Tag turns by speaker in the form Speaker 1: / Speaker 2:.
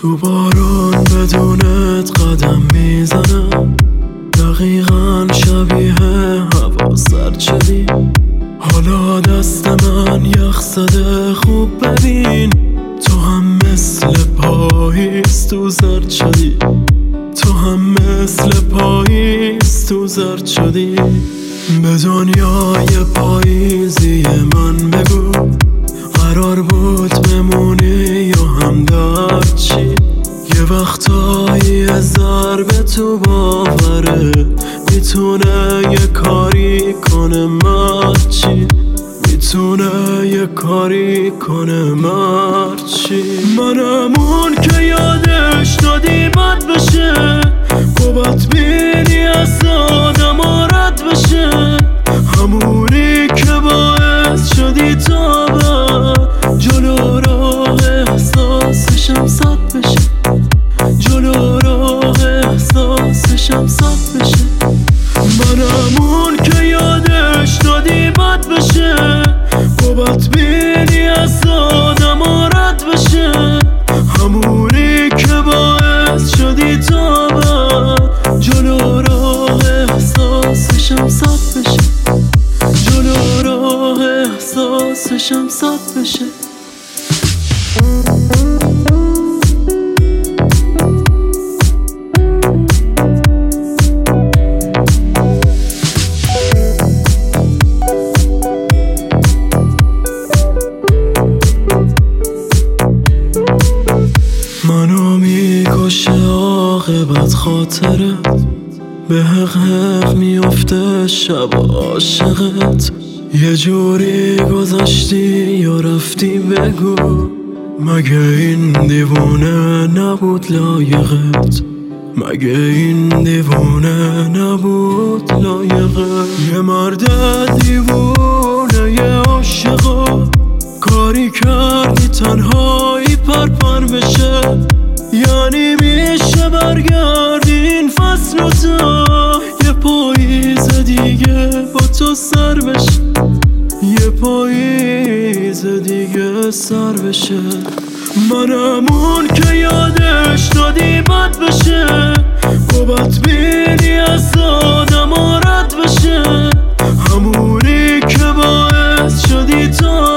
Speaker 1: تو بارون بدونت قدم میزنم، دقیقا شبیه هوا سرد شدی. حالا دست من یخ زده خوب ببین، تو هم مثل پاییز تو زرد شدی. تو هم مثل پاییز تو زرد شدی. به دنیای پاییزی من بگو، قرار بود بمونی یا هم درد چی؟ یه وقتایی ضربه تو باوره، میتونه یه کاری کنه مرد چی؟ میتونه یه کاری کنه مرد چی؟ منمون که یادش دادی بد بشه، بابت بینی از آدم رد بشه. همونی که باعث شدی تا بعد جلو راه احساسشم صد بشه، جلو راه احساسشم صد بشه. منمون که یادش دادی بد بشه، بابت بینی از آدم رد بشه. همونی که باعث شدی تا بعد جلو راه احساسشم صد بشه، جلو راه احساسشم صد بشه. منو میکشه عاقبت خاطرت، به حق حق میفته شب عاشقت. یه جوری گذشتی یا رفتی بگو، مگه این دیوونه نبود لایقت؟ مگه این دیوونه نبود لایقت؟ یه مرد دیوونه یه عاشقا، کاری کردی تنهایی پرپر بشه. یعنی میشه برگردین فصل و تا یه پاییز دیگه با تو سر بشه، یه پاییز دیگه سر بشه. منمون که یادش دادی بد بشه، بابت بینی از آدم رد بشه. همونی که باعث شدی تا